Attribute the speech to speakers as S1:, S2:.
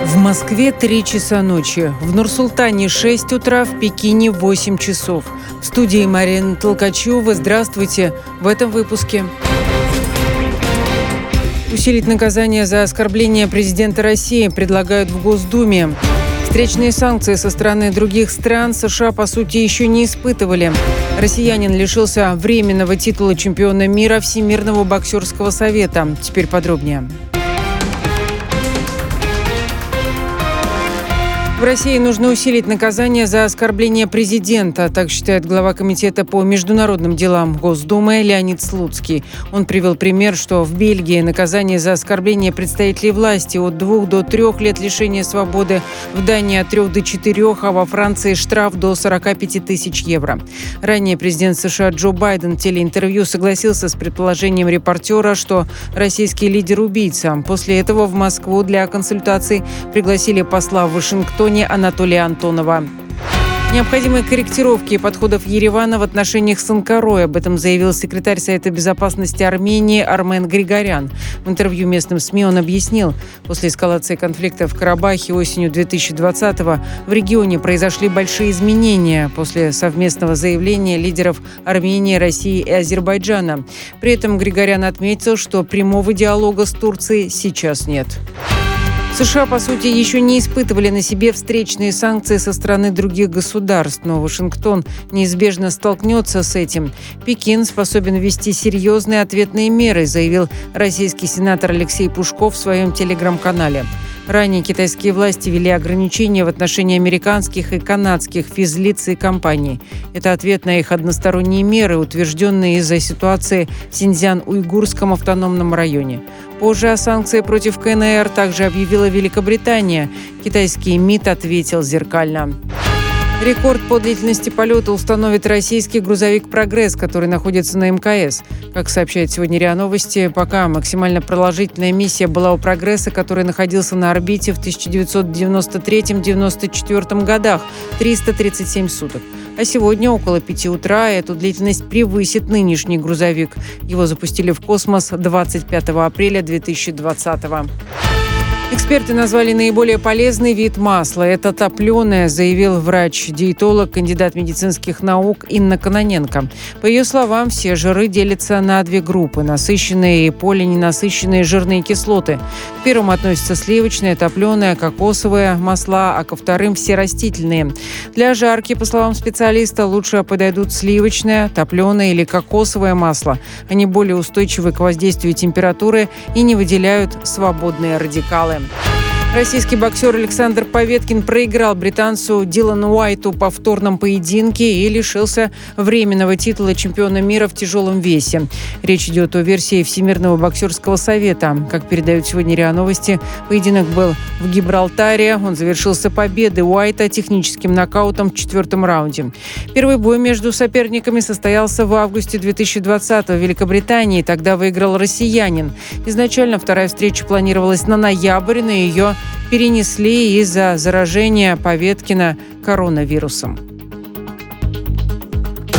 S1: В Москве 3 часа ночи, в Нур-Султане 6 утра, в Пекине 8 часов. В студии Марина Толкачева. Здравствуйте. В этом выпуске. Усилить наказание за оскорбление президента России предлагают в Госдуме. Встречные санкции со стороны других стран США, по сути, еще не испытывали. Россиянин лишился временного титула чемпиона мира Всемирного боксерского совета. Теперь подробнее. В России нужно усилить наказание за оскорбление президента, так считает глава Комитета по международным делам Госдумы Леонид Слуцкий. Он привел пример, что в Бельгии наказание за оскорбление представителей власти от 2 до 3 лет лишения свободы, в Дании от 3 до 4, а во Франции штраф до 45 тысяч евро. Ранее президент США Джо Байден в телеинтервью согласился с предположением репортера, что российский лидер убийца. После этого в Москву для консультаций пригласили посла в Вашингтоне Анатолия Антонова. Необходимы корректировки подходов Еревана в отношениях с Анкарой. Об этом заявил секретарь Совета безопасности Армении Армен Григорян. В интервью местным СМИ он объяснил, после эскалации конфликта в Карабахе осенью 2020-го в регионе произошли большие изменения после совместного заявления лидеров Армении, России и Азербайджана. При этом Григорян отметил, что прямого диалога с Турцией сейчас нет. США, по сути, еще не испытывали на себе встречные санкции со стороны других государств, но Вашингтон неизбежно столкнется с этим. Пекин способен ввести серьезные ответные меры, заявил российский сенатор Алексей Пушков в своем телеграм-канале. Ранее китайские власти ввели ограничения в отношении американских и канадских физлиц и компаний. Это ответ на их односторонние меры, утвержденные из-за ситуации в Синьцзян-Уйгурском автономном районе. Позже о санкции против КНР также объявила Великобритания. Китайский МИД ответил зеркально. Рекорд по длительности полета установит российский грузовик «Прогресс», который находится на МКС. Как сообщает сегодня РИА Новости, пока максимально продолжительная миссия была у «Прогресса», который находился на орбите в 1993-1994 годах – 337 суток. А сегодня около 5 утра эту длительность превысит нынешний грузовик. Его запустили в космос 25 апреля 2020 года. Эксперты назвали наиболее полезный вид масла. Это топленое, заявил врач-диетолог, кандидат медицинских наук Инна Кононенко. По ее словам, все жиры делятся на 2 группы – насыщенные и полиненасыщенные жирные кислоты. К первым относятся сливочное, топленое, кокосовые масла, а ко вторым – все растительные. Для жарки, по словам специалиста, лучше подойдут сливочное, топленое или кокосовое масло. Они более устойчивы к воздействию температуры и не выделяют свободные радикалы. Российский боксер Александр Поветкин проиграл британцу Дилану Уайту в повторном поединке и лишился временного титула чемпиона мира в тяжелом весе. Речь идет о версии Всемирного боксерского совета. Как передают сегодня РИА Новости, поединок был в Гибралтаре. Он завершился победой Уайта техническим нокаутом в 4-м раунде. Первый бой между соперниками состоялся в августе 2020-го в Великобритании. Тогда выиграл россиянин. Изначально вторая встреча планировалась на ноябрь, но ее перенесли из-за заражения Поветкина коронавирусом.